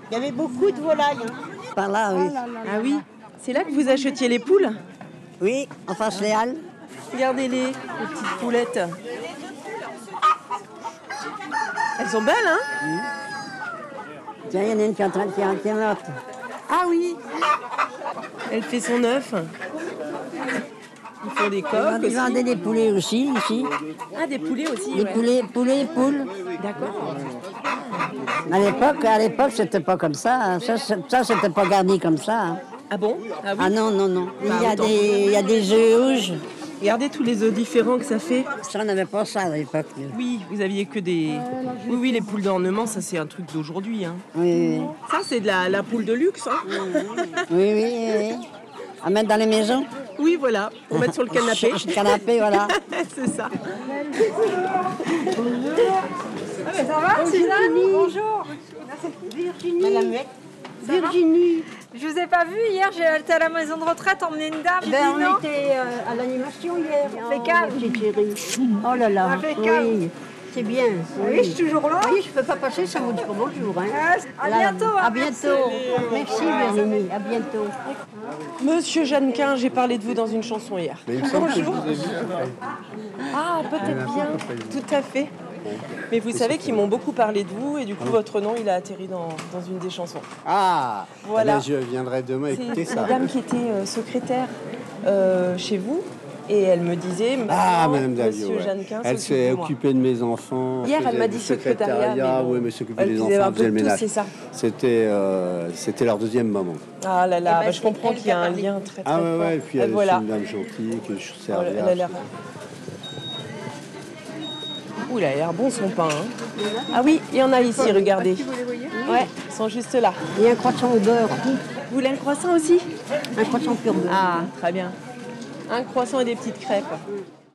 Il y avait beaucoup de volailles. Par là, oui. Ah oui. C'est là que vous achetiez les poules? Oui, en face les halles. Regardez-les petites poulettes. Elles sont belles, hein? Tiens, il y en a une qui est en train de faire un morte. Ah oui. Elle fait son œuf. Ils font des coques Ils vendaient aussi. des poulets aussi, ici. Ah, des poulets aussi, Des ouais. poules. D'accord. À l'époque, c'était pas comme ça. Hein. Ça, c'était pas garni comme ça. Hein. Ah bon? Ah oui. Ah non. Bah, autant. Il y a des œufs rouges. Regardez tous les œufs différents que ça fait. Ça, on n'avait pas ça à l'époque. Oui, vous aviez que des... Oui, les poules d'ornement, ça c'est un truc d'aujourd'hui. Hein. Oui. Ça, c'est de la poule de luxe. Hein. Oui. À mettre dans les maisons. Oui, voilà. Pour mettre sur le canapé. Sur le canapé, voilà. C'est ça. Ça va, Suzanne? Bonjour. Virginie. Je vous ai pas vu hier, j'ai été à la maison de retraite emmener une dame. On était à l'animation hier. Fait calme. Petite chérie. Oh là là. Fait calme. Oui. C'est bien. Oui, je suis toujours là. Oui, je peux pas passer sans vous dire bonjour. Hein. À bientôt. À bientôt. Merci Virginie. À bientôt. Monsieur Jeannequin, j'ai parlé de vous dans une chanson hier. Mais il me semble que je vous ai vu. Ah, peut-être bien. Tout à fait. Mais vous savez qu'ils m'ont beaucoup parlé de vous et du coup, votre nom, il a atterri dans une des chansons. Ah, Voilà. eh bien, je viendrai demain écouter C'est ça. une dame qui était secrétaire chez vous et elle me disait Ah, maintenant, Madame Davio, Monsieur ouais. Jeannequin Elle s'occupe s'est de moi. occupée de mes enfants. Hier, elle faisait m'a du dit secrétariat, mais bon, oui, mais s'occupait elle des faisait un enfants, peu faisait le de tout, ménage. c'est ça. C'était leur deuxième maman. Ah là là, Eh ben, bah, je comprends qu'il y a un lien très très Ah fort. ouais, et puis elle voilà. est une dame gentille que je Oh, servais. elle a l'air... Ouh, il a l'air bon son pain. Hein. Ah oui, il y en a ici, regardez. Vous les voyez? Ouais, ils sont juste là. Il y a un croissant au beurre. Vous voulez un croissant aussi? Un croissant pur beurre. Ah, très bien. Un croissant et des petites crêpes.